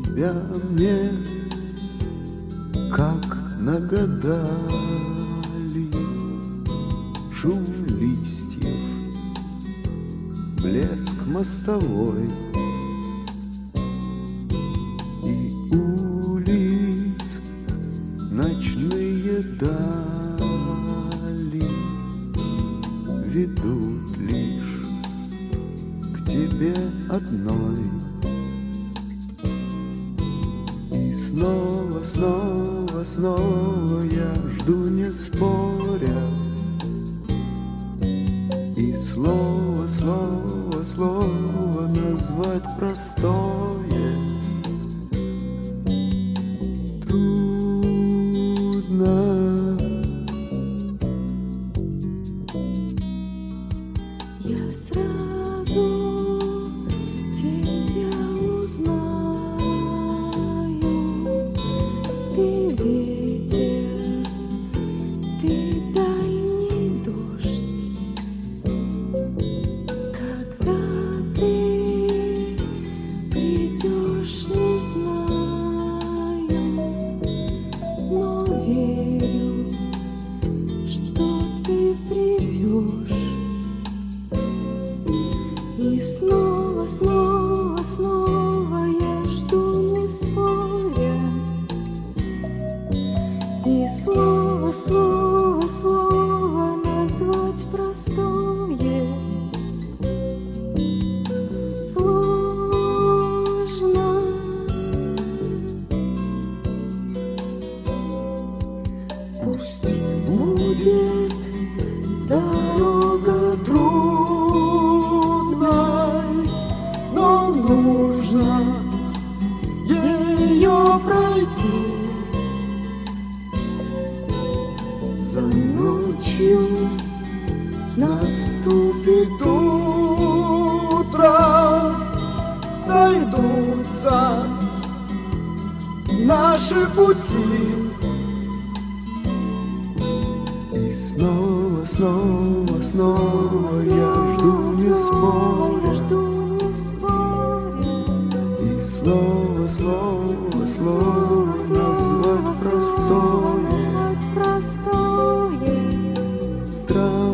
Тебя мне как нагадали, шум листьев, блеск мостовой и улиц ночные дали ведут лишь к тебе одной. И снова, снова, снова я жду, не споря, и слово, слово, слово назвать простое трудно. Я сразу тебя узнаю. Ты ветер, ты дальний дождь. Когда ты придешь, не знаю, но верю, что ты придешь. И снова, снова, снова я жду, не споря. И слово, слово, слово назвать простое сложно. Пусть будет дорога трудной, но нужно ее пройти. За ночью наступит утро, сойдутся наши пути. И снова, снова, снова я жду, не споря, и слово, слово, слово назвать простое простое страх.